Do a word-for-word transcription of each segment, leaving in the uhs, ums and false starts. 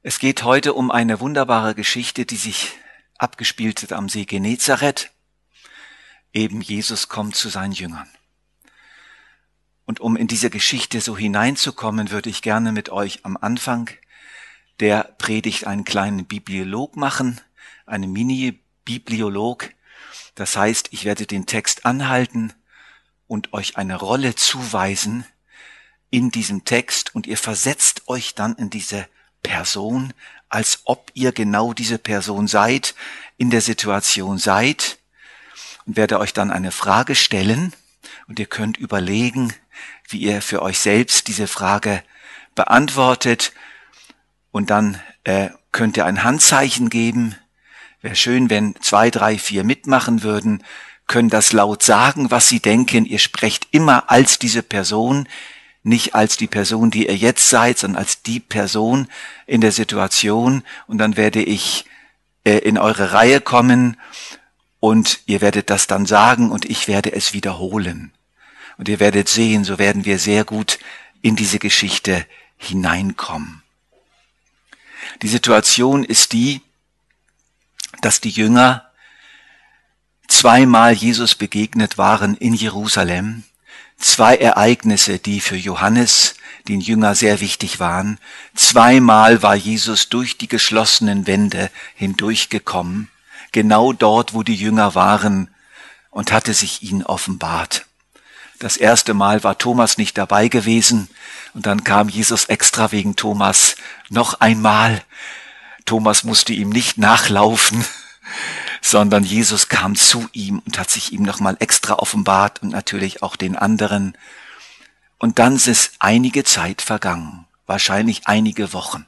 Es geht heute um eine wunderbare Geschichte, die sich abgespielt hat am See Genezareth. Eben Jesus kommt zu seinen Jüngern. Und um in diese Geschichte so hineinzukommen, würde ich gerne mit euch am Anfang der Predigt einen kleinen Bibliolog machen, einen Mini-Bibliolog. Das heißt, ich werde den Text anhalten und euch eine Rolle zuweisen in diesem Text und ihr versetzt euch dann in diese Person, als ob ihr genau diese Person seid, in der Situation seid, und werde euch dann eine Frage stellen und ihr könnt überlegen, wie ihr für euch selbst diese Frage beantwortet, und dann äh, könnt ihr ein Handzeichen geben. Wäre schön, wenn zwei, drei, vier mitmachen würden, können das laut sagen, was sie denken. Ihr sprecht immer als diese Person, nicht als die Person, die ihr jetzt seid, sondern als die Person in der Situation. Und dann werde ich äh, in eure Reihe kommen und ihr werdet das dann sagen und ich werde es wiederholen. Und ihr werdet sehen, so werden wir sehr gut in diese Geschichte hineinkommen. Die Situation ist die, dass die Jünger zweimal Jesus begegnet waren in Jerusalem. Zwei Ereignisse, die für Johannes, den Jünger, sehr wichtig waren. Zweimal war Jesus durch die geschlossenen Wände hindurchgekommen, genau dort, wo die Jünger waren, und hatte sich ihnen offenbart. Das erste Mal war Thomas nicht dabei gewesen und dann kam Jesus extra wegen Thomas noch einmal. Thomas musste ihm nicht nachlaufen, sondern Jesus kam zu ihm und hat sich ihm nochmal extra offenbart und natürlich auch den anderen. Und dann ist einige Zeit vergangen, wahrscheinlich einige Wochen.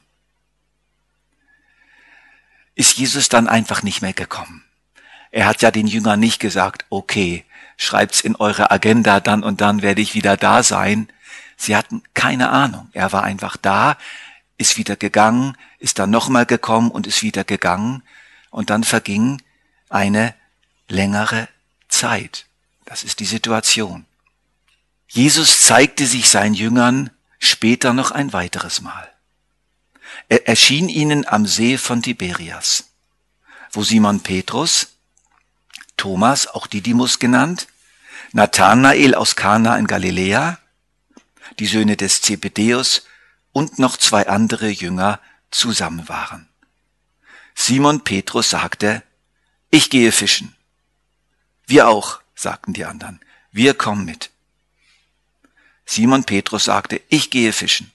Ist Jesus dann einfach nicht mehr gekommen? Er hat ja den Jüngern nicht gesagt, okay, schreibt's in eure Agenda, dann und dann werde ich wieder da sein. Sie hatten keine Ahnung. Er war einfach da, ist wieder gegangen, ist dann nochmal gekommen und ist wieder gegangen. Und dann verging eine längere Zeit. Das ist die Situation. Jesus zeigte sich seinen Jüngern später noch ein weiteres Mal. Er erschien ihnen am See von Tiberias, wo Simon Petrus, Thomas, auch Didymus genannt, Nathanael aus Kana in Galiläa, die Söhne des Zebedäus und noch zwei andere Jünger zusammen waren. Simon Petrus sagte, ich gehe fischen. Wir auch, sagten die anderen. Wir kommen mit. Simon Petrus sagte, ich gehe fischen.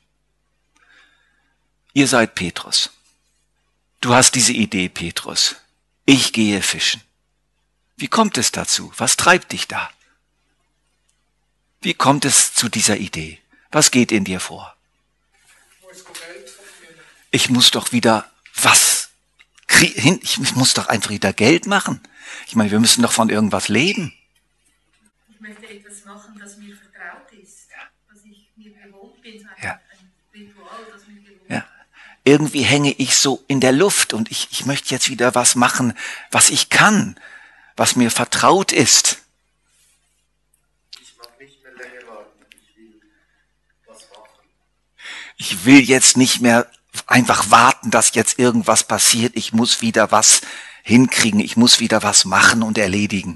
Ihr seid Petrus. Du hast diese Idee, Petrus. Ich gehe fischen. Wie kommt es dazu? Was treibt dich da? Wie kommt es zu dieser Idee? Was geht in dir vor? Ich muss doch wieder was kriegen. Ich muss doch einfach wieder Geld machen. Ich meine, wir müssen doch von irgendwas leben. Ich möchte etwas machen, das mir vertraut ist, ja. Was ich mir gewohnt bin, ein, ja. ein Ritual, das mir gewohnt ja. Irgendwie hänge ich so in der Luft und ich, ich möchte jetzt wieder was machen, was ich kann, was mir vertraut ist. Ich mag nicht mehr länger warten, ich will was machen. Ich will jetzt nicht mehr einfach warten, dass jetzt irgendwas passiert. Ich muss wieder was hinkriegen, ich muss wieder was machen und erledigen.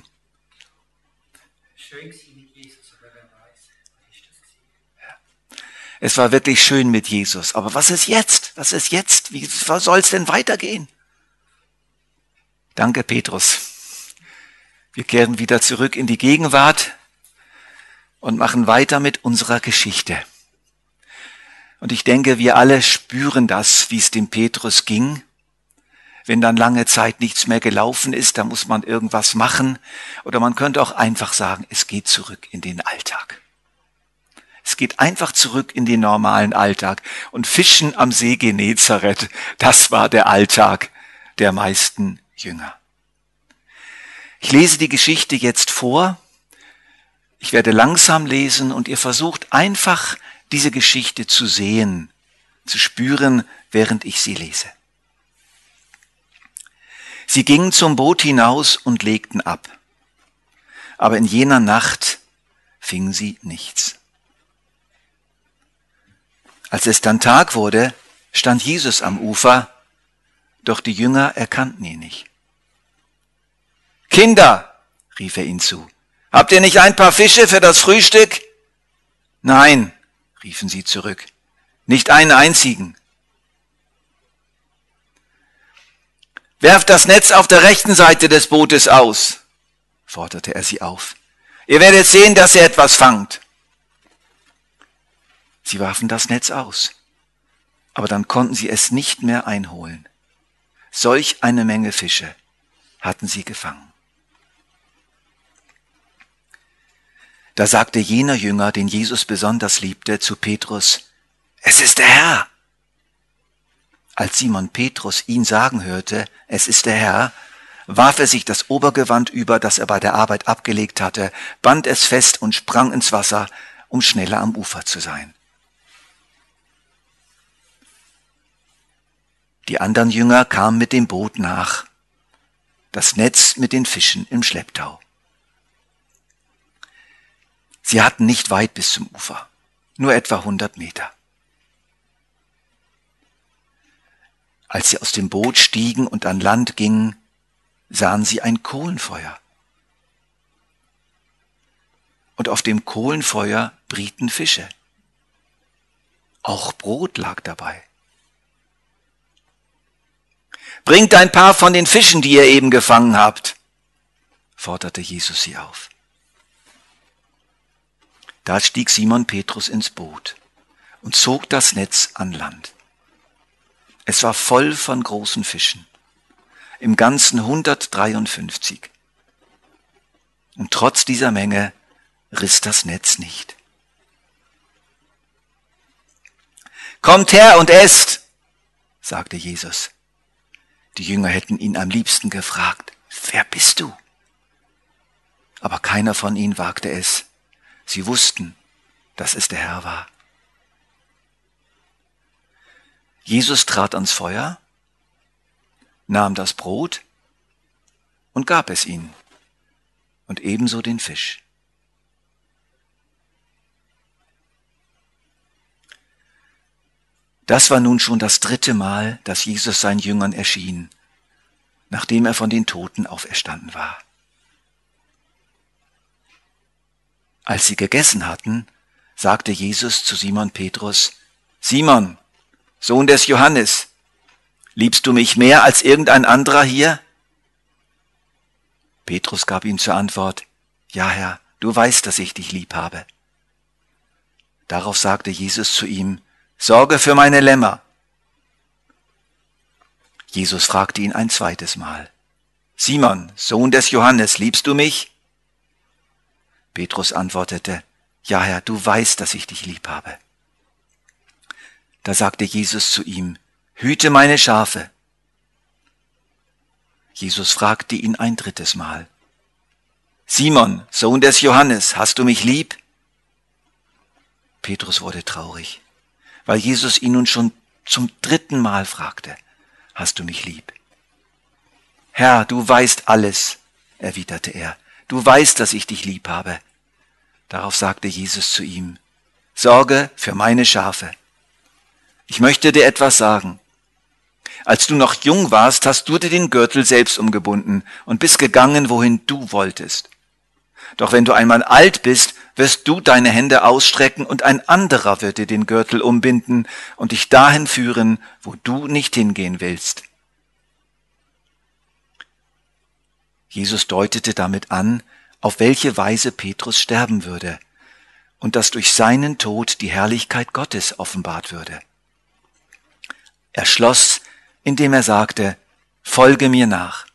Schön sie mit Jesus, aber wer weiß, was ist das gewesen? Ja. Es war wirklich schön mit Jesus, aber was ist jetzt? Was ist jetzt? Wie soll es denn weitergehen? Danke, Petrus. Wir kehren wieder zurück in die Gegenwart und machen weiter mit unserer Geschichte. Und ich denke, wir alle spüren das, wie es dem Petrus ging. Wenn dann lange Zeit nichts mehr gelaufen ist, dann muss man irgendwas machen. Oder man könnte auch einfach sagen, es geht zurück in den Alltag. Es geht einfach zurück in den normalen Alltag. Und Fischen am See Genezareth, das war der Alltag der meisten Jünger. Ich lese die Geschichte jetzt vor. Ich werde langsam lesen und ihr versucht einfach, diese Geschichte zu sehen, zu spüren, während ich sie lese. Sie gingen zum Boot hinaus und legten ab. Aber in jener Nacht fingen sie nichts. Als es dann Tag wurde, stand Jesus am Ufer, doch die Jünger erkannten ihn nicht. Kinder, rief er ihnen zu, habt ihr nicht ein paar Fische für das Frühstück? Nein, riefen sie zurück, nicht einen einzigen. Werft das Netz auf der rechten Seite des Bootes aus, forderte er sie auf. Ihr werdet sehen, dass ihr etwas fangt. Sie warfen das Netz aus, aber dann konnten sie es nicht mehr einholen. Solch eine Menge Fische hatten sie gefangen. Da sagte jener Jünger, den Jesus besonders liebte, zu Petrus, es ist der Herr. Als Simon Petrus ihn sagen hörte, es ist der Herr, warf er sich das Obergewand über, das er bei der Arbeit abgelegt hatte, band es fest und sprang ins Wasser, um schneller am Ufer zu sein. Die anderen Jünger kamen mit dem Boot nach, das Netz mit den Fischen im Schlepptau. Sie hatten nicht weit bis zum Ufer, nur etwa hundert Meter. Als sie aus dem Boot stiegen und an Land gingen, sahen sie ein Kohlenfeuer. Und auf dem Kohlenfeuer brieten Fische. Auch Brot lag dabei. Bringt ein paar von den Fischen, die ihr eben gefangen habt, forderte Jesus sie auf. Da stieg Simon Petrus ins Boot und zog das Netz an Land. Es war voll von großen Fischen, im Ganzen hundertdreiundfünfzig. Und trotz dieser Menge riss das Netz nicht. Kommt her und esst, sagte Jesus. Die Jünger hätten ihn am liebsten gefragt, wer bist du? Aber keiner von ihnen wagte es. Sie wussten, dass es der Herr war. Jesus trat ans Feuer, nahm das Brot und gab es ihnen und ebenso den Fisch. Das war nun schon das dritte Mal, dass Jesus seinen Jüngern erschien, nachdem er von den Toten auferstanden war. Als sie gegessen hatten, sagte Jesus zu Simon Petrus, Simon, Sohn des Johannes, liebst du mich mehr als irgendein anderer hier? Petrus gab ihm zur Antwort, ja Herr, du weißt, dass ich dich lieb habe. Darauf sagte Jesus zu ihm, sorge für meine Lämmer. Jesus fragte ihn ein zweites Mal, Simon, Sohn des Johannes, liebst du mich? Petrus antwortete, ja Herr, du weißt, dass ich dich lieb habe. Da sagte Jesus zu ihm, hüte meine Schafe. Jesus fragte ihn ein drittes Mal, Simon, Sohn des Johannes, hast du mich lieb? Petrus wurde traurig, weil Jesus ihn nun schon zum dritten Mal fragte, hast du mich lieb? Herr, du weißt alles, erwiderte er, du weißt, dass ich dich lieb habe. Darauf sagte Jesus zu ihm, sorge für meine Schafe. Ich möchte dir etwas sagen. Als du noch jung warst, hast du dir den Gürtel selbst umgebunden und bist gegangen, wohin du wolltest. Doch wenn du einmal alt bist, wirst du deine Hände ausstrecken und ein anderer wird dir den Gürtel umbinden und dich dahin führen, wo du nicht hingehen willst. Jesus deutete damit an, auf welche Weise Petrus sterben würde und dass durch seinen Tod die Herrlichkeit Gottes offenbart würde. Er schloss, indem er sagte, folge mir nach.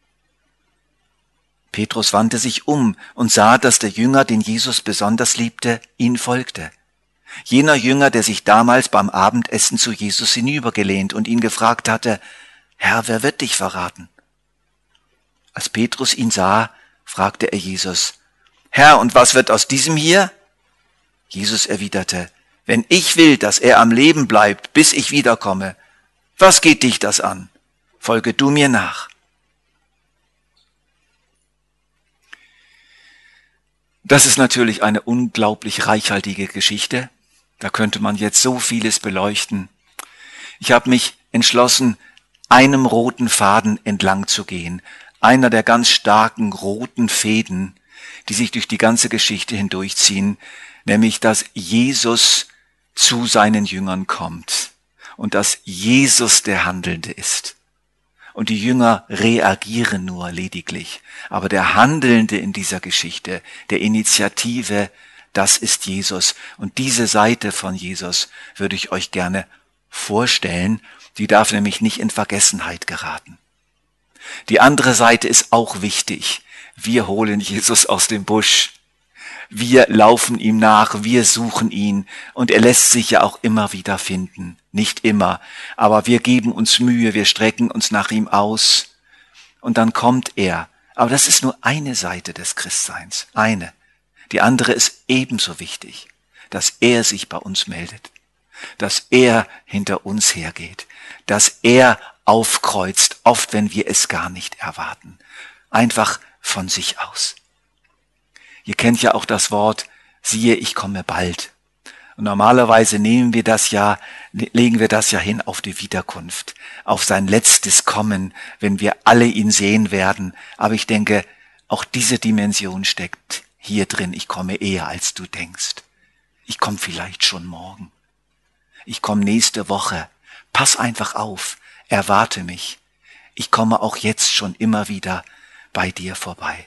Petrus wandte sich um und sah, dass der Jünger, den Jesus besonders liebte, ihn folgte. Jener Jünger, der sich damals beim Abendessen zu Jesus hinübergelehnt und ihn gefragt hatte, Herr, wer wird dich verraten? Als Petrus ihn sah, fragte er Jesus, Herr, und was wird aus diesem hier? Jesus erwiderte, wenn ich will, dass er am Leben bleibt, bis ich wiederkomme, was geht dich das an? Folge du mir nach. Das ist natürlich eine unglaublich reichhaltige Geschichte. Da könnte man jetzt so vieles beleuchten. Ich habe mich entschlossen, einem roten Faden entlang zu gehen. Einer der ganz starken roten Fäden, die sich durch die ganze Geschichte hindurchziehen, nämlich, dass Jesus zu seinen Jüngern kommt und dass Jesus der Handelnde ist. Und die Jünger reagieren nur lediglich. Aber der Handelnde in dieser Geschichte, der Initiative, das ist Jesus. Und diese Seite von Jesus würde ich euch gerne vorstellen. Die darf nämlich nicht in Vergessenheit geraten. Die andere Seite ist auch wichtig. Wir holen Jesus aus dem Busch. Wir laufen ihm nach, wir suchen ihn und er lässt sich ja auch immer wieder finden. Nicht immer, aber wir geben uns Mühe, wir strecken uns nach ihm aus und dann kommt er. Aber das ist nur eine Seite des Christseins, eine. Die andere ist ebenso wichtig, dass er sich bei uns meldet, dass er hinter uns hergeht, dass er aufkreuzt, oft wenn wir es gar nicht erwarten. Einfach von sich aus. Ihr kennt ja auch das Wort, siehe, ich komme bald. Und normalerweise nehmen wir das ja, legen wir das ja hin auf die Wiederkunft, auf sein letztes Kommen, wenn wir alle ihn sehen werden. Aber ich denke, auch diese Dimension steckt hier drin. Ich komme eher, als du denkst. Ich komme vielleicht schon morgen. Ich komme nächste Woche. Pass einfach auf, erwarte mich. Ich komme auch jetzt schon immer wieder bei dir vorbei.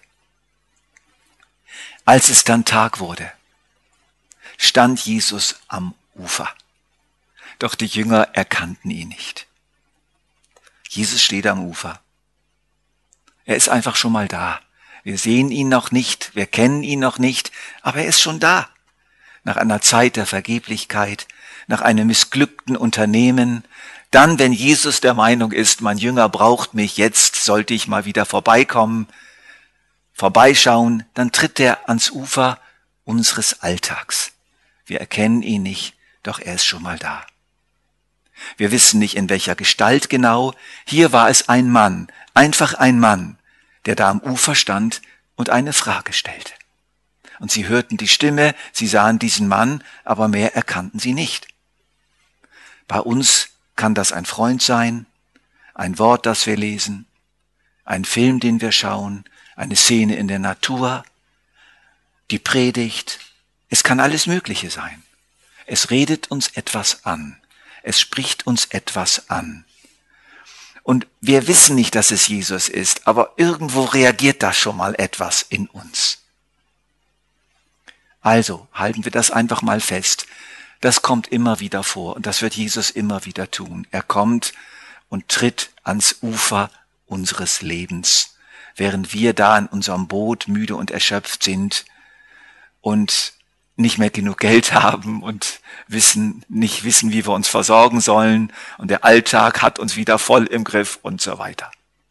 Als es dann Tag wurde, stand Jesus am Ufer. Doch die Jünger erkannten ihn nicht. Jesus steht am Ufer. Er ist einfach schon mal da. Wir sehen ihn noch nicht, wir kennen ihn noch nicht, aber er ist schon da. Nach einer Zeit der Vergeblichkeit, nach einem missglückten Unternehmen, dann, wenn Jesus der Meinung ist, mein Jünger braucht mich, jetzt sollte ich mal wieder vorbeikommen, vorbeischauen, dann tritt er ans Ufer unseres Alltags. Wir erkennen ihn nicht, doch er ist schon mal da. Wir wissen nicht, in welcher Gestalt genau. Hier war es ein Mann, einfach ein Mann, der da am Ufer stand und eine Frage stellte. Und sie hörten die Stimme, sie sahen diesen Mann, aber mehr erkannten sie nicht. Bei uns kann das ein Freund sein, ein Wort, das wir lesen, ein Film, den wir schauen, eine Szene in der Natur, die Predigt. Es kann alles Mögliche sein. Es redet uns etwas an. Es spricht uns etwas an. Und wir wissen nicht, dass es Jesus ist, aber irgendwo reagiert da schon mal etwas in uns. Also halten wir das einfach mal fest. Das kommt immer wieder vor und das wird Jesus immer wieder tun. Er kommt und tritt ans Ufer unseres Lebens, während wir da in unserem Boot müde und erschöpft sind und nicht mehr genug Geld haben und wissen, nicht wissen, wie wir uns versorgen sollen und der Alltag hat uns wieder voll im Griff und so weiter.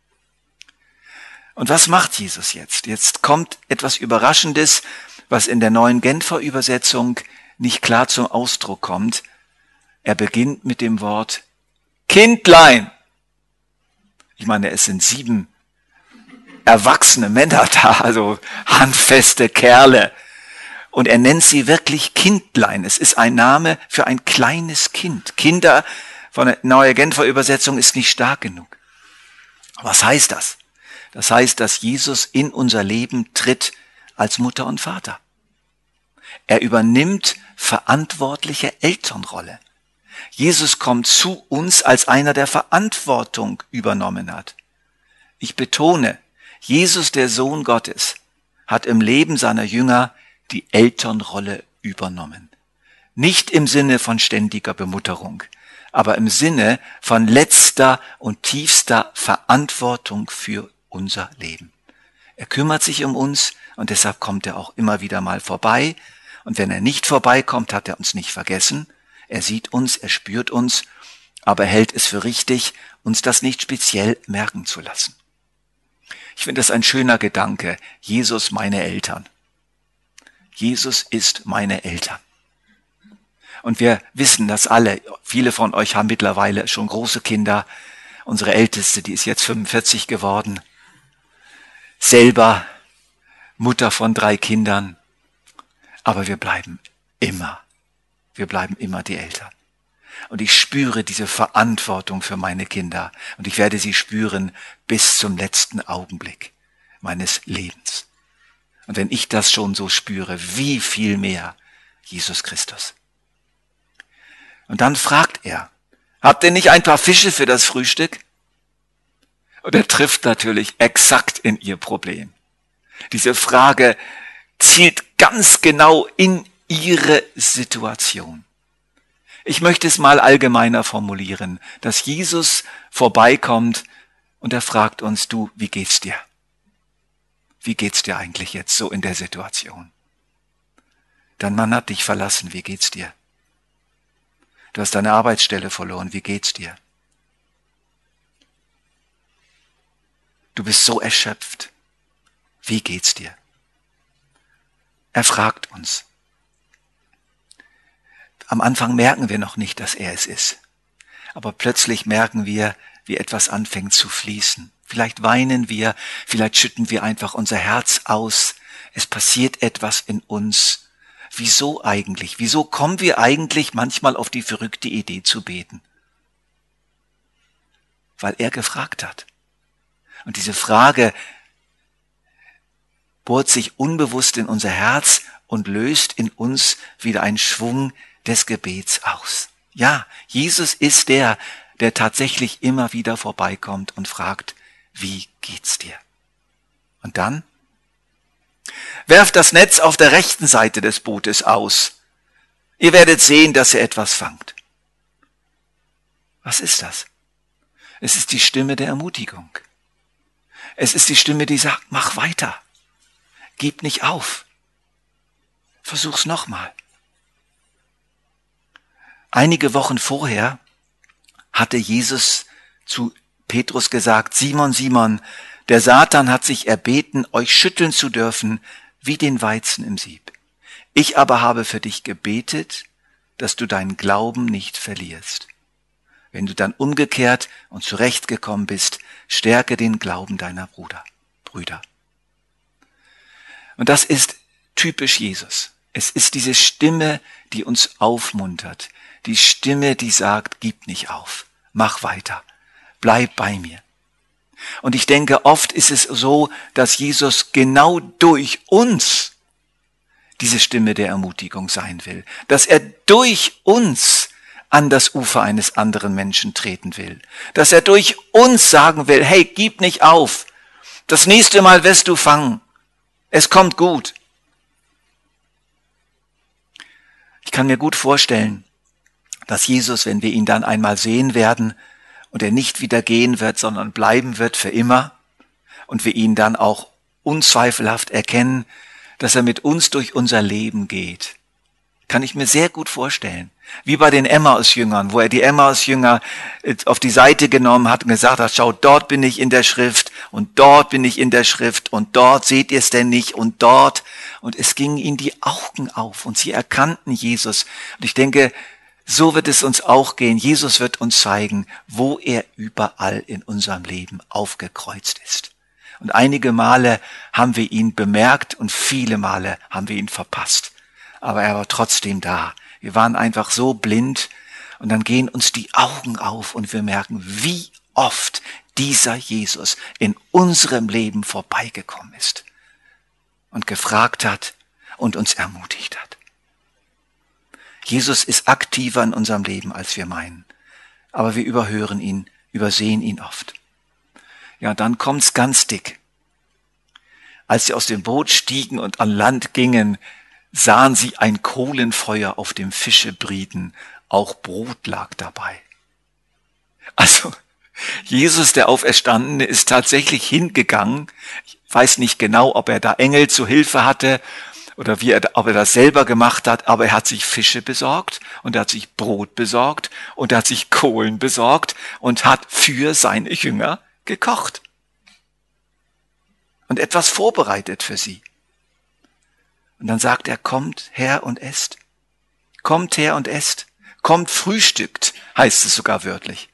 Und was macht Jesus jetzt? Jetzt kommt etwas Überraschendes, was in der neuen Genfer Übersetzung nicht klar zum Ausdruck kommt. Er beginnt mit dem Wort Kindlein. Ich meine, es sind sieben erwachsene Männer da, also handfeste Kerle. Und er nennt sie wirklich Kindlein. Es ist ein Name für ein kleines Kind. Kinder von der Neue Genfer Übersetzung ist nicht stark genug. Was heißt das? Das heißt, dass Jesus in unser Leben tritt als Mutter und Vater. Er übernimmt verantwortliche Elternrolle. Jesus kommt zu uns als einer, der Verantwortung übernommen hat. Ich betone, Jesus, der Sohn Gottes, hat im Leben seiner Jünger die Elternrolle übernommen. Nicht im Sinne von ständiger Bemutterung, aber im Sinne von letzter und tiefster Verantwortung für unser Leben. Er kümmert sich um uns und deshalb kommt er auch immer wieder mal vorbei. Und wenn er nicht vorbeikommt, hat er uns nicht vergessen. Er sieht uns, er spürt uns, aber er hält es für richtig, uns das nicht speziell merken zu lassen. Ich finde das ein schöner Gedanke. Jesus, meine Eltern. Jesus ist meine Eltern. Und wir wissen das alle. Viele von euch haben mittlerweile schon große Kinder. Unsere Älteste, die ist jetzt fünfundvierzig geworden. Selber Mutter von drei Kindern. Aber wir bleiben immer, wir bleiben immer die Eltern. Und ich spüre diese Verantwortung für meine Kinder. Und ich werde sie spüren bis zum letzten Augenblick meines Lebens. Und wenn ich das schon so spüre, wie viel mehr Jesus Christus. Und dann fragt er, habt ihr nicht ein paar Fische für das Frühstück? Und er trifft natürlich exakt in ihr Problem. Diese Frage zielt ganz genau in ihre Situation. Ich möchte es mal allgemeiner formulieren, dass Jesus vorbeikommt und er fragt uns, du, wie geht's dir? Wie geht's dir eigentlich jetzt so in der Situation? Dein Mann hat dich verlassen, wie geht's dir? Du hast deine Arbeitsstelle verloren, wie geht's dir? Du bist so erschöpft, wie geht's dir? Er fragt uns. Am Anfang merken wir noch nicht, dass er es ist. Aber plötzlich merken wir, wie etwas anfängt zu fließen. Vielleicht weinen wir, vielleicht schütten wir einfach unser Herz aus. Es passiert etwas in uns. Wieso eigentlich? Wieso kommen wir eigentlich manchmal auf die verrückte Idee zu beten? Weil er gefragt hat. Und diese Frage bohrt sich unbewusst in unser Herz und löst in uns wieder einen Schwung des Gebets aus. Ja, Jesus ist der, der tatsächlich immer wieder vorbeikommt und fragt, wie geht's dir? Und dann? Werft das Netz auf der rechten Seite des Bootes aus. Ihr werdet sehen, dass ihr etwas fangt. Was ist das? Es ist die Stimme der Ermutigung. Es ist die Stimme, die sagt, mach weiter. Gib nicht auf. Versuch's nochmal. Einige Wochen vorher hatte Jesus zu Petrus gesagt, Simon, Simon, der Satan hat sich erbeten, euch schütteln zu dürfen, wie den Weizen im Sieb. Ich aber habe für dich gebetet, dass du deinen Glauben nicht verlierst. Wenn du dann umgekehrt und zurechtgekommen bist, stärke den Glauben deiner Bruder, Brüder. Und das ist typisch Jesus. Es ist diese Stimme, die uns aufmuntert. Die Stimme, die sagt, gib nicht auf, mach weiter, bleib bei mir. Und ich denke, oft ist es so, dass Jesus genau durch uns diese Stimme der Ermutigung sein will. Dass er durch uns an das Ufer eines anderen Menschen treten will. Dass er durch uns sagen will, hey, gib nicht auf. Das nächste Mal wirst du fangen. Es kommt gut. Ich kann mir gut vorstellen, dass Jesus, wenn wir ihn dann einmal sehen werden und er nicht wieder gehen wird, sondern bleiben wird für immer und wir ihn dann auch unzweifelhaft erkennen, dass er mit uns durch unser Leben geht. Kann ich mir sehr gut vorstellen. Wie bei den Emmaus-Jüngern, wo er die Emmaus-Jünger auf die Seite genommen hat und gesagt hat, schau, dort bin ich in der Schrift und dort bin ich in der Schrift und dort seht ihr es denn nicht und dort. Und es gingen ihnen die Augen auf und sie erkannten Jesus. Und ich denke, so wird es uns auch gehen. Jesus wird uns zeigen, wo er überall in unserem Leben aufgekreuzt ist. Und einige Male haben wir ihn bemerkt und viele Male haben wir ihn verpasst. Aber er war trotzdem da. Wir waren einfach so blind und dann gehen uns die Augen auf und wir merken, wie oft dieser Jesus in unserem Leben vorbeigekommen ist und gefragt hat und uns ermutigt hat. Jesus ist aktiver in unserem Leben, als wir meinen. Aber wir überhören ihn, übersehen ihn oft. Ja, dann kommt's ganz dick. Als sie aus dem Boot stiegen und an Land gingen, sahen sie ein Kohlenfeuer auf dem Fischebrieten. Auch Brot lag dabei. Also, Jesus, der Auferstandene, ist tatsächlich hingegangen. Ich weiß nicht genau, ob er da Engel zu Hilfe hatte oder wie er, ob er das selber gemacht hat, aber er hat sich Fische besorgt und er hat sich Brot besorgt und er hat sich Kohlen besorgt und hat für seine Jünger gekocht und etwas vorbereitet für sie. Und dann sagt er, kommt her und esst. Kommt her und esst. Kommt frühstückt, heißt es sogar wörtlich.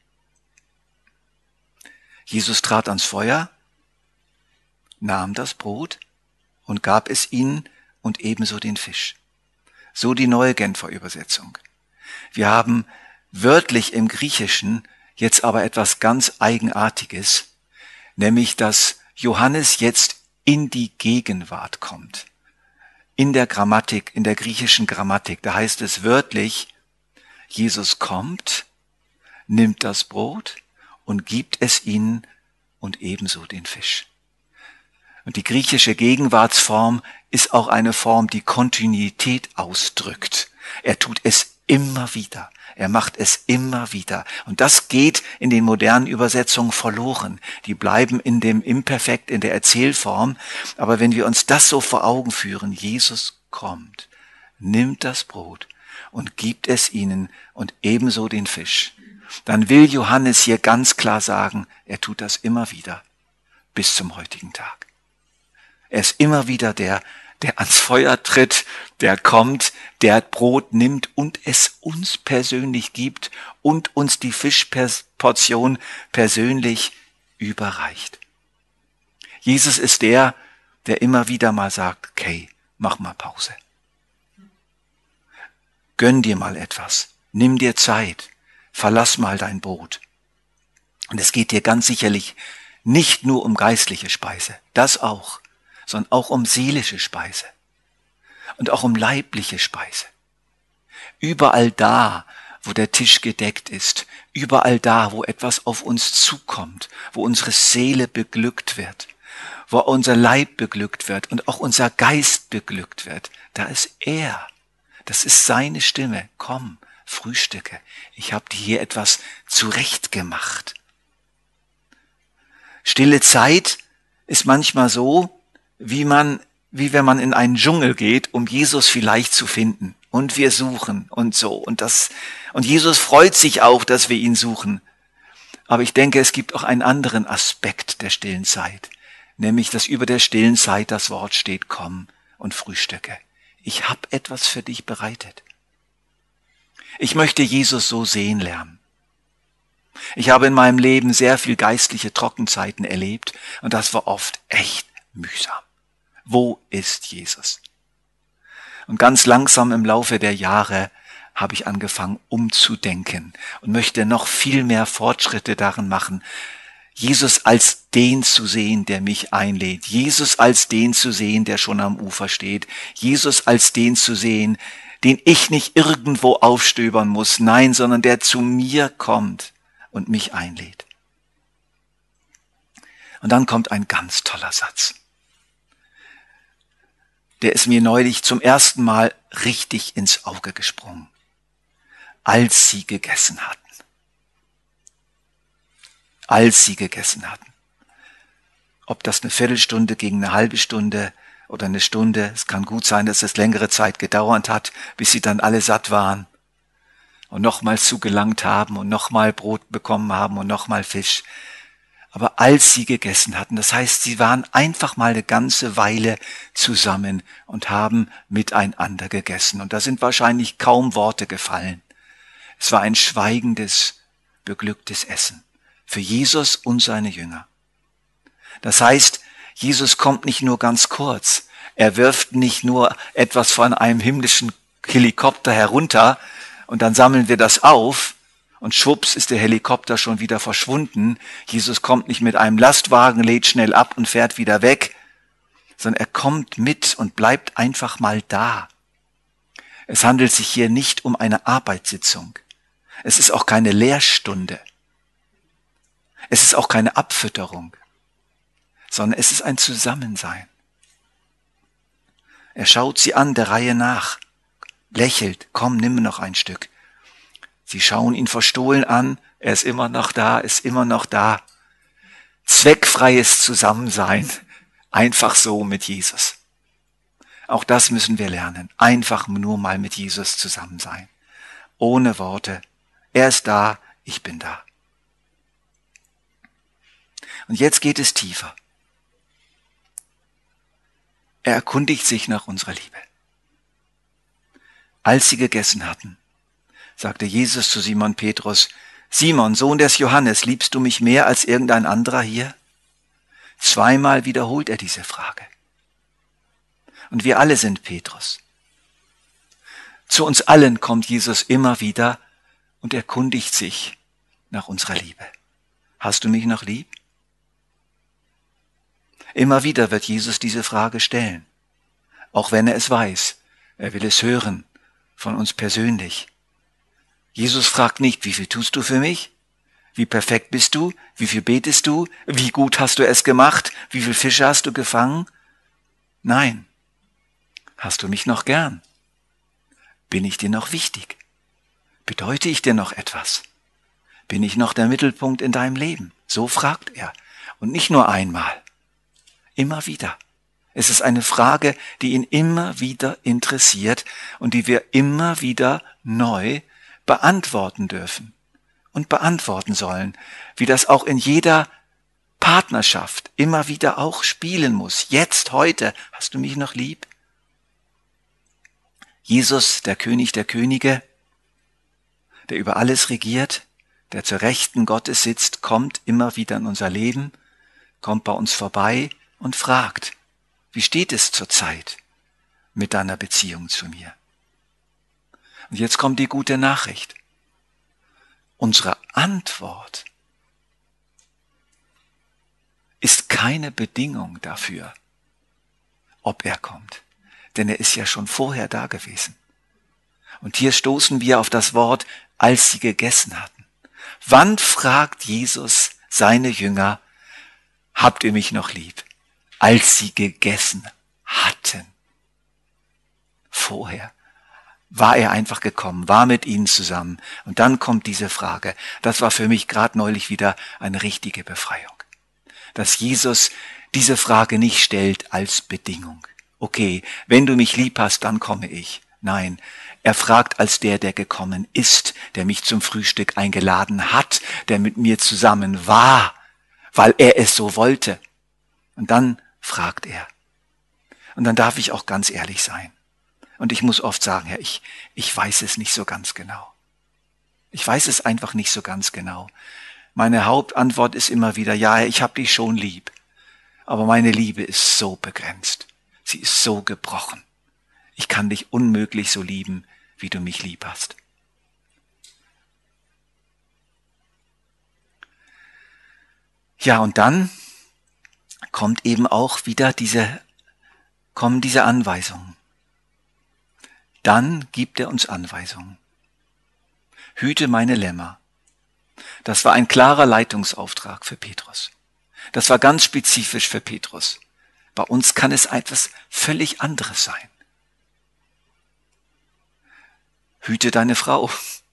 Jesus trat ans Feuer, nahm das Brot und gab es ihnen und ebenso den Fisch. So die neue Genfer Übersetzung. Wir haben wörtlich im Griechischen jetzt aber etwas ganz Eigenartiges, nämlich dass Johannes jetzt in die Gegenwart kommt. In der Grammatik, in der griechischen Grammatik, da heißt es wörtlich, Jesus kommt, nimmt das Brot und gibt es ihnen und ebenso den Fisch. Und die griechische Gegenwartsform ist auch eine Form, die Kontinuität ausdrückt. Er tut es immer wieder. Er macht es immer wieder. Und das geht in den modernen Übersetzungen verloren. Die bleiben in dem Imperfekt, in der Erzählform. Aber wenn wir uns das so vor Augen führen, Jesus kommt, nimmt das Brot und gibt es ihnen und ebenso den Fisch, dann will Johannes hier ganz klar sagen, er tut das immer wieder bis zum heutigen Tag. Er ist immer wieder der, der ans Feuer tritt, der kommt, der Brot nimmt und es uns persönlich gibt und uns die Fischportion persönlich überreicht. Jesus ist der, der immer wieder mal sagt, okay, mach mal Pause. Gönn dir mal etwas, nimm dir Zeit, verlass mal dein Boot. Und es geht dir ganz sicherlich nicht nur um geistliche Speise, das auch, sondern auch um seelische Speise und auch um leibliche Speise. Überall da, wo der Tisch gedeckt ist, überall da, wo etwas auf uns zukommt, wo unsere Seele beglückt wird, wo unser Leib beglückt wird und auch unser Geist beglückt wird, da ist er. Das ist seine Stimme. Komm, frühstücke. Ich habe dir hier etwas zurechtgemacht. Stille Zeit ist manchmal so, wie man, wie wenn man in einen Dschungel geht, um Jesus vielleicht zu finden. Und wir suchen und so. Und das, und Jesus freut sich auch, dass wir ihn suchen. Aber ich denke, es gibt auch einen anderen Aspekt der stillen Zeit. Nämlich, dass über der stillen Zeit das Wort steht, komm und frühstücke. Ich habe etwas für dich bereitet. Ich möchte Jesus so sehen lernen. Ich habe in meinem Leben sehr viel geistliche Trockenzeiten erlebt und das war oft echt mühsam. Wo ist Jesus? Und ganz langsam im Laufe der Jahre habe ich angefangen umzudenken und möchte noch viel mehr Fortschritte darin machen, Jesus als den zu sehen, der mich einlädt. Jesus als den zu sehen, der schon am Ufer steht. Jesus als den zu sehen, den ich nicht irgendwo aufstöbern muss, nein, sondern der zu mir kommt und mich einlädt. Und dann kommt ein ganz toller Satz. Der ist mir neulich zum ersten Mal richtig ins Auge gesprungen. Als sie gegessen hatten. Als sie gegessen hatten. Ob das eine Viertelstunde gegen eine halbe Stunde oder eine Stunde, es kann gut sein, dass es längere Zeit gedauert hat, bis sie dann alle satt waren und nochmal zugelangt haben und nochmal Brot bekommen haben und nochmal Fisch. Aber als sie gegessen hatten, das heißt, sie waren einfach mal eine ganze Weile zusammen und haben miteinander gegessen. Und da sind wahrscheinlich kaum Worte gefallen. Es war ein schweigendes, beglücktes Essen für Jesus und seine Jünger. Das heißt, Jesus kommt nicht nur ganz kurz. Er wirft nicht nur etwas von einem himmlischen Helikopter herunter und dann sammeln wir das auf und schwupps ist der Helikopter schon wieder verschwunden. Jesus kommt nicht mit einem Lastwagen, lädt schnell ab und fährt wieder weg, sondern er kommt mit und bleibt einfach mal da. Es handelt sich hier nicht um eine Arbeitssitzung. Es ist auch keine Lehrstunde. Es ist auch keine Abfütterung, sondern es ist ein Zusammensein. Er schaut sie an, der Reihe nach, lächelt, komm, nimm noch ein Stück. Sie schauen ihn verstohlen an, er ist immer noch da, ist immer noch da. Zweckfreies Zusammensein, einfach so mit Jesus. Auch das müssen wir lernen, einfach nur mal mit Jesus zusammen sein. Ohne Worte, er ist da, ich bin da. Und jetzt geht es tiefer. Er erkundigt sich nach unserer Liebe. Als sie gegessen hatten, sagte Jesus zu Simon Petrus, Simon, Sohn des Johannes, liebst du mich mehr als irgendein anderer hier? Zweimal wiederholt er diese Frage. Und wir alle sind Petrus. Zu uns allen kommt Jesus immer wieder und erkundigt sich nach unserer Liebe. Hast du mich noch lieb? Immer wieder wird Jesus diese Frage stellen, auch wenn er es weiß. Er will es hören von uns persönlich. Jesus fragt nicht, wie viel tust du für mich? Wie perfekt bist du? Wie viel betest du? Wie gut hast du es gemacht? Wie viel Fische hast du gefangen? Nein. Hast du mich noch gern? Bin ich dir noch wichtig? Bedeute ich dir noch etwas? Bin ich noch der Mittelpunkt in deinem Leben? So fragt er. Und nicht nur einmal. Immer wieder. Es ist eine Frage, die ihn immer wieder interessiert und die wir immer wieder neu beantworten dürfen und beantworten sollen, wie das auch in jeder Partnerschaft immer wieder auch spielen muss. Jetzt, heute, hast du mich noch lieb? Jesus, der König der Könige, der über alles regiert, der zur Rechten Gottes sitzt, kommt immer wieder in unser Leben, kommt bei uns vorbei und fragt, wie steht es zurzeit mit deiner Beziehung zu mir? Und jetzt kommt die gute Nachricht. Unsere Antwort ist keine Bedingung dafür, ob er kommt. Denn er ist ja schon vorher da gewesen. Und hier stoßen wir auf das Wort, als sie gegessen hatten. Wann fragt Jesus seine Jünger, habt ihr mich noch lieb? Als sie gegessen hatten. Vorher war er einfach gekommen, war mit ihnen zusammen. Und dann kommt diese Frage. Das war für mich gerade neulich wieder eine richtige Befreiung. Dass Jesus diese Frage nicht stellt als Bedingung. Okay, wenn du mich lieb hast, dann komme ich. Nein, er fragt als der, der gekommen ist, der mich zum Frühstück eingeladen hat, der mit mir zusammen war, weil er es so wollte. Und dann fragt er. Und dann darf ich auch ganz ehrlich sein. Und ich muss oft sagen, Herr, ich, ich weiß es nicht so ganz genau. Ich weiß es einfach nicht so ganz genau. Meine Hauptantwort ist immer wieder, ja, ich habe dich schon lieb. Aber meine Liebe ist so begrenzt. Sie ist so gebrochen. Ich kann dich unmöglich so lieben, wie du mich lieb hast. Ja, und dann kommt eben auch wieder diese, kommen diese Anweisungen. Dann gibt er uns Anweisungen. Hüte meine Lämmer. Das war ein klarer Leitungsauftrag für Petrus. Das war ganz spezifisch für Petrus. Bei uns kann es etwas völlig anderes sein. Hüte deine Frau.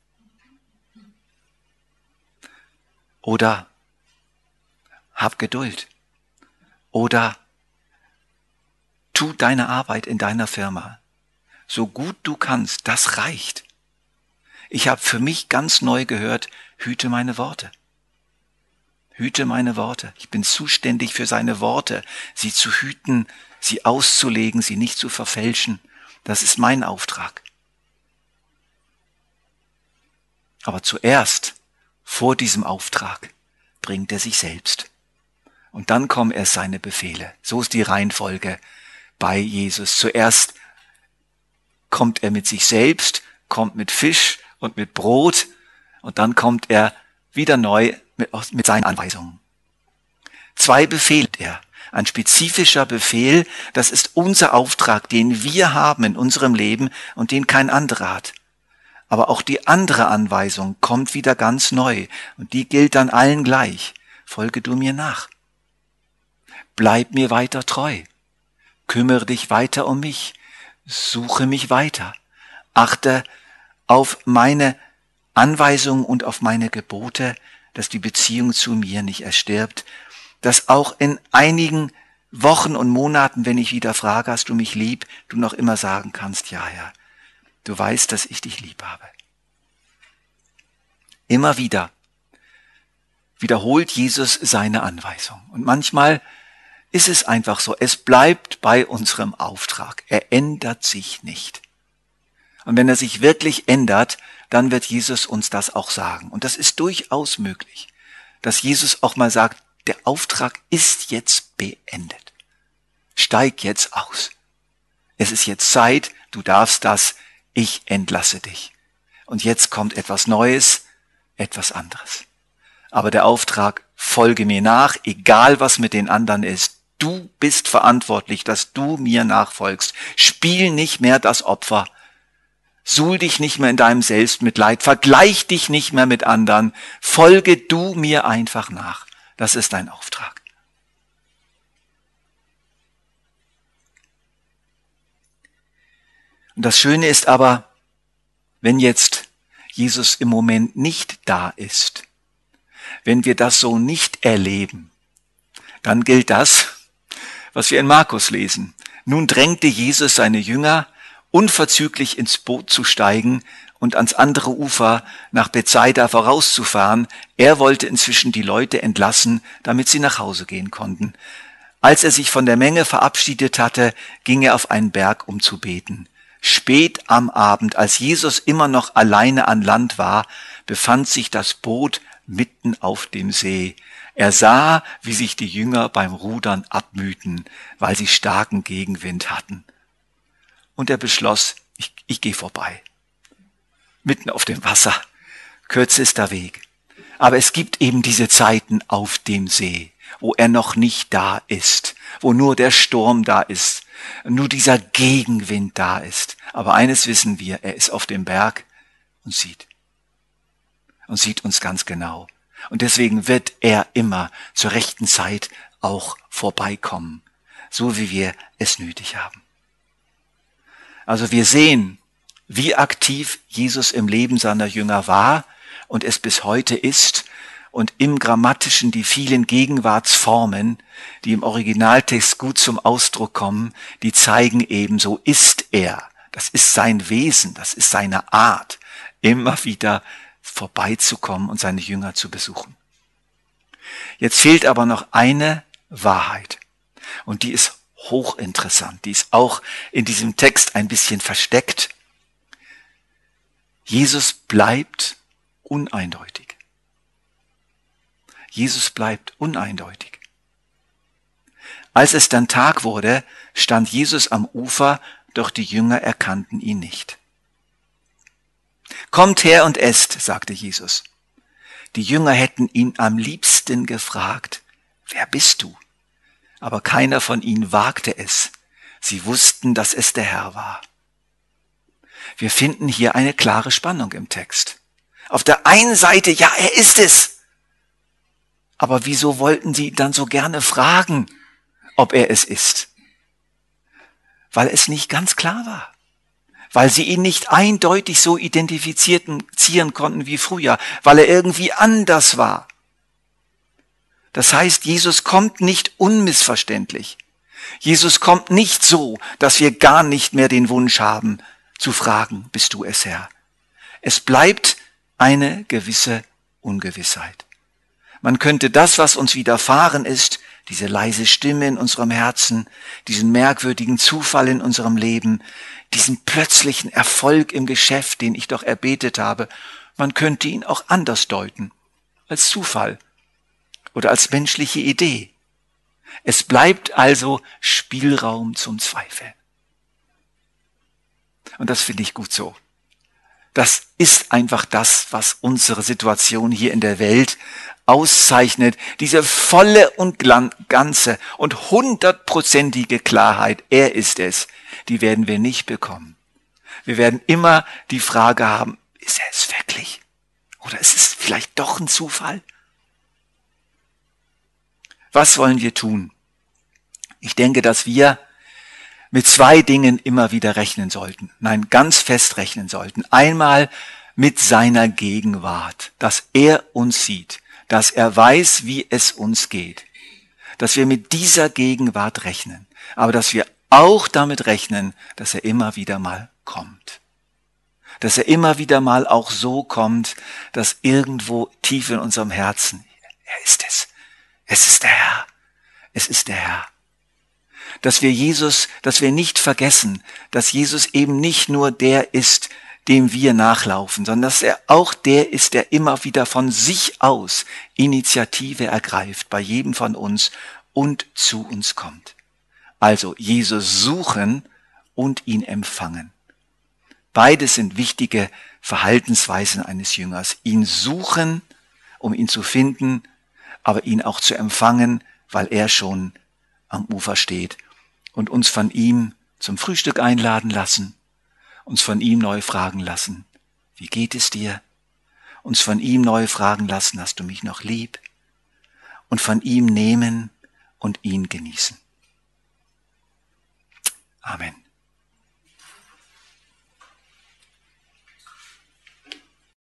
Oder hab Geduld. Oder tu deine Arbeit in deiner Firma. So gut du kannst, das reicht. Ich habe für mich ganz neu gehört, hüte meine Worte. Hüte meine Worte. Ich bin zuständig für seine Worte, sie zu hüten, sie auszulegen, sie nicht zu verfälschen. Das ist mein Auftrag. Aber zuerst, vor diesem Auftrag, bringt er sich selbst. Und dann kommen erst seine Befehle. So ist die Reihenfolge bei Jesus. Zuerst kommt er mit sich selbst, kommt mit Fisch und mit Brot und dann kommt er wieder neu mit, mit seinen Anweisungen. Zwei Befehle er. Ein spezifischer Befehl, das ist unser Auftrag, den wir haben in unserem Leben und den kein anderer hat. Aber auch die andere Anweisung kommt wieder ganz neu und die gilt dann allen gleich. Folge du mir nach. Bleib mir weiter treu. Kümmere dich weiter um mich. Suche mich weiter. Achte auf meine Anweisungen und auf meine Gebote, dass die Beziehung zu mir nicht erstirbt, dass auch in einigen Wochen und Monaten, wenn ich wieder frage, hast du mich lieb, du noch immer sagen kannst, ja, ja, du weißt, dass ich dich lieb habe. Immer wieder wiederholt Jesus seine Anweisung. Und manchmal ist es einfach so, es bleibt bei unserem Auftrag. Er ändert sich nicht. Und wenn er sich wirklich ändert, dann wird Jesus uns das auch sagen. Und das ist durchaus möglich, dass Jesus auch mal sagt, der Auftrag ist jetzt beendet. Steig jetzt aus. Es ist jetzt Zeit, du darfst das, ich entlasse dich. Und jetzt kommt etwas Neues, etwas anderes. Aber der Auftrag, folge mir nach, egal was mit den anderen ist. Du bist verantwortlich, dass du mir nachfolgst. Spiel nicht mehr das Opfer. Suhl dich nicht mehr in deinem Selbstmitleid. Vergleich dich nicht mehr mit anderen. Folge du mir einfach nach. Das ist dein Auftrag. Und das Schöne ist aber, wenn jetzt Jesus im Moment nicht da ist, wenn wir das so nicht erleben, dann gilt das, was wir in Markus lesen. Nun drängte Jesus seine Jünger, unverzüglich ins Boot zu steigen und ans andere Ufer nach Bethsaida vorauszufahren. Er wollte inzwischen die Leute entlassen, damit sie nach Hause gehen konnten. Als er sich von der Menge verabschiedet hatte, ging er auf einen Berg, um zu beten. Spät am Abend, als Jesus immer noch alleine an Land war, befand sich das Boot mitten auf dem See. Er sah, wie sich die Jünger beim Rudern abmühten, weil sie starken Gegenwind hatten. Und er beschloss, ich, ich gehe vorbei. Mitten auf dem Wasser, kürzester Weg. Aber es gibt eben diese Zeiten auf dem See, wo er noch nicht da ist, wo nur der Sturm da ist, nur dieser Gegenwind da ist. Aber eines wissen wir, er ist auf dem Berg und sieht. Und sieht uns ganz genau. Und deswegen wird er immer zur rechten Zeit auch vorbeikommen, so wie wir es nötig haben. Also wir sehen, wie aktiv Jesus im Leben seiner Jünger war und es bis heute ist. Und im Grammatischen die vielen Gegenwartsformen, die im Originaltext gut zum Ausdruck kommen, die zeigen eben, so ist er. Das ist sein Wesen, das ist seine Art, immer wieder vorbeizukommen und seine Jünger zu besuchen. Jetzt fehlt aber noch eine Wahrheit. Und die ist hochinteressant. Die ist auch in diesem Text ein bisschen versteckt. Jesus bleibt uneindeutig. Jesus bleibt uneindeutig. Als es dann Tag wurde, stand Jesus am Ufer, doch die Jünger erkannten ihn nicht. Kommt her und esst, sagte Jesus. Die Jünger hätten ihn am liebsten gefragt, wer bist du? Aber keiner von ihnen wagte es. Sie wussten, dass es der Herr war. Wir finden hier eine klare Spannung im Text. Auf der einen Seite, ja, er ist es. Aber wieso wollten sie dann so gerne fragen, ob er es ist? Weil es nicht ganz klar war. Weil sie ihn nicht eindeutig so identifizieren konnten wie früher. Weil er irgendwie anders war. Das heißt, Jesus kommt nicht unmissverständlich. Jesus kommt nicht so, dass wir gar nicht mehr den Wunsch haben, zu fragen, bist du es, Herr? Es bleibt eine gewisse Ungewissheit. Man könnte das, was uns widerfahren ist, diese leise Stimme in unserem Herzen, diesen merkwürdigen Zufall in unserem Leben, diesen plötzlichen Erfolg im Geschäft, den ich doch erbetet habe, man könnte ihn auch anders deuten, als Zufall oder als menschliche Idee. Es bleibt also Spielraum zum Zweifeln. Und das finde ich gut so. Das ist einfach das, was unsere Situation hier in der Welt auszeichnet. Diese volle und ganze und hundertprozentige Klarheit, er ist es, die werden wir nicht bekommen. Wir werden immer die Frage haben, ist er es wirklich? Oder ist es vielleicht doch ein Zufall? Was wollen wir tun? Ich denke, dass wir mit zwei Dingen immer wieder rechnen sollten. Nein, ganz fest rechnen sollten. Einmal mit seiner Gegenwart, dass er uns sieht, dass er weiß, wie es uns geht. Dass wir mit dieser Gegenwart rechnen. Aber dass wir auch damit rechnen, dass er immer wieder mal kommt. Dass er immer wieder mal auch so kommt, dass irgendwo tief in unserem Herzen, er ist es. Es ist der Herr. Es ist der Herr. Dass wir Jesus, dass wir nicht vergessen, dass Jesus eben nicht nur der ist, dem wir nachlaufen, sondern dass er auch der ist, der immer wieder von sich aus Initiative ergreift, bei jedem von uns und zu uns kommt. Also Jesus suchen und ihn empfangen. Beides sind wichtige Verhaltensweisen eines Jüngers. Ihn suchen, um ihn zu finden, aber ihn auch zu empfangen, weil er schon am Ufer steht, und uns von ihm zum Frühstück einladen lassen, uns von ihm neu fragen lassen, wie geht es dir? Uns von ihm neu fragen lassen, hast du mich noch lieb? Und von ihm nehmen und ihn genießen. Amen.